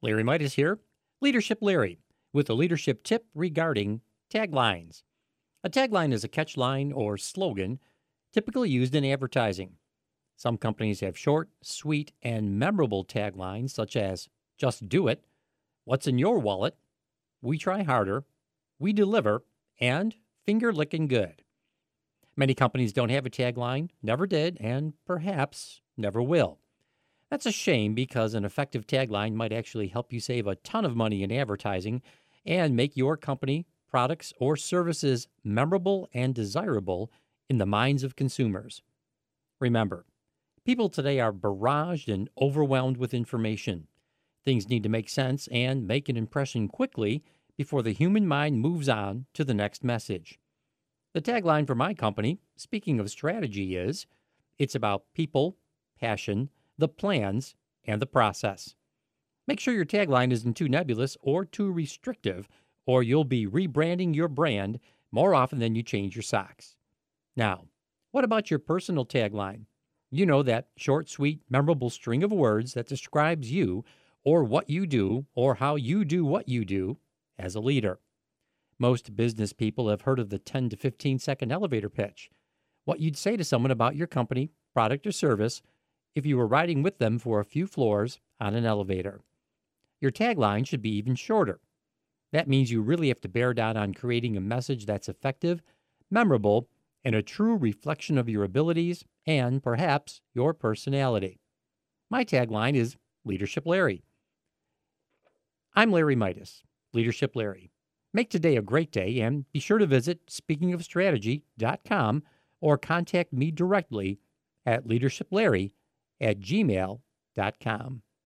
Larry Midas here, Leadership Larry, with a leadership tip regarding taglines. A tagline is a catchline or slogan typically used in advertising. Some companies have short, sweet, and memorable taglines such as "Just do it," "What's in your wallet," "We try harder," "We deliver," and "Finger licking good." Many companies don't have a tagline, never did, and perhaps never will. That's a shame because an effective tagline might actually help you save a ton of money in advertising and make your company, products, or services memorable and desirable in the minds of consumers. Remember, people today are barraged and overwhelmed with information. Things need to make sense and make an impression quickly before the human mind moves on to the next message. The tagline for my company, speaking of strategy, is "It's about people, passion, the plans, and the process." Make sure your tagline isn't too nebulous or too restrictive, or you'll be rebranding your brand more often than you change your socks. Now, what about your personal tagline? You know, that short, sweet, memorable string of words that describes you or what you do or how you do what you do as a leader. Most business people have heard of the 10 to 15-second elevator pitch, what you'd say to someone about your company, product, or service if you were riding with them for a few floors on an elevator. Your tagline should be even shorter. That means you really have to bear down on creating a message that's effective, memorable, and a true reflection of your abilities and, perhaps, your personality. My tagline is Leadership Larry. I'm Larry Midas, Leadership Larry. Make today a great day and be sure to visit speakingofstrategy.com or contact me directly at leadershiplarry@gmail.com.